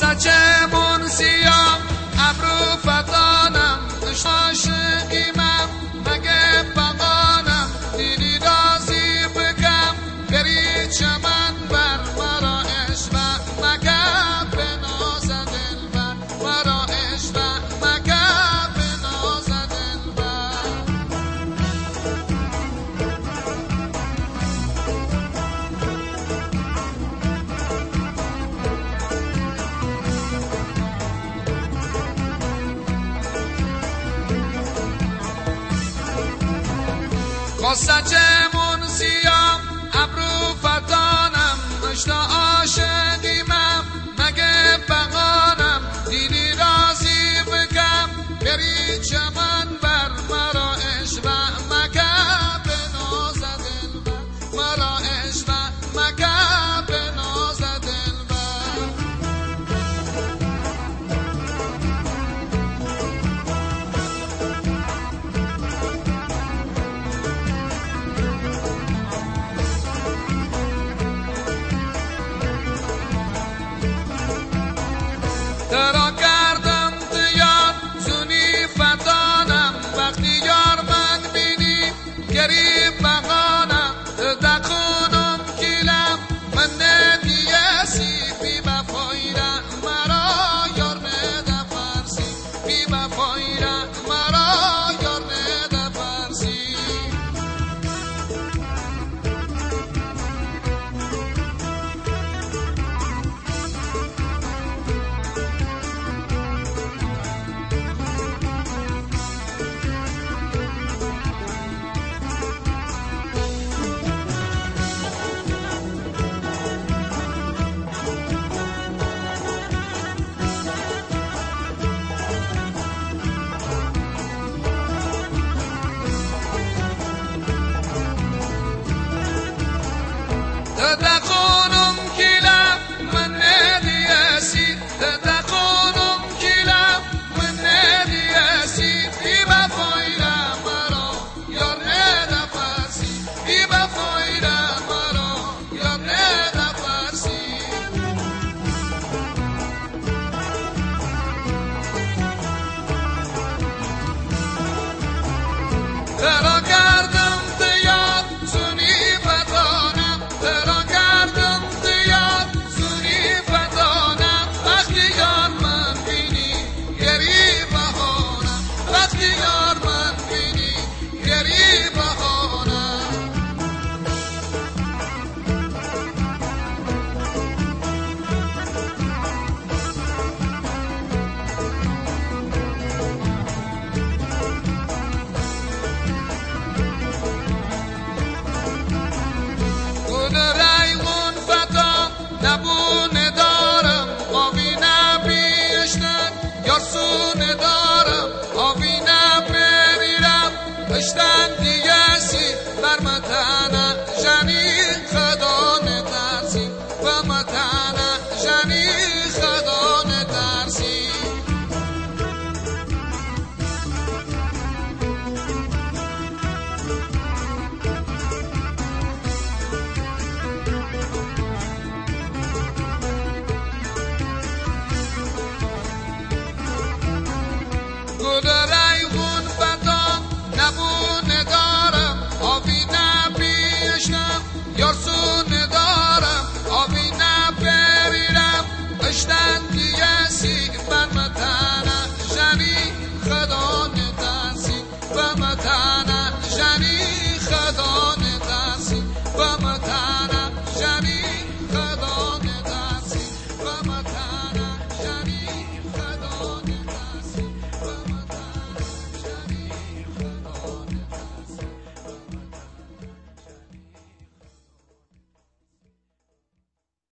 saçımın siyah abru fatanam aşıkimam mage baganam dili razi bkam beri çaman bar mara eşva mage benaz dilber mara eşva mage benaz dilber saçımın siyah abru fatanam işte aşıkimam mage baganam dili razi bkam beri çaman bar mara eşva mage benaz dilber mara eşva mage benaz dilber ترا کردم دیار زونی فتانم وقتی یار من بینی گریب بغانم دخونم کلم من ندیسی بی بفایرم مرا یار نده فرسی بی بفایرم مرا یار نده فرسی تدخونم کلم من ندیسی تدخونم کلم من ندیسی بی بفایرم مرا یار نده فرسی بی بفایرم مرا یار نده فرسی ترا کردم دیار زونی فتانم ترا کردم دیار زونی فتانم وقتی یار من بینی گری بهانم وقتی یار من بینی گری بهانم خود ریغون فتام نبونه دارم آبی نبیشتن یارسونه دارم آبی نبریرم اشتن دیگه سی برمتن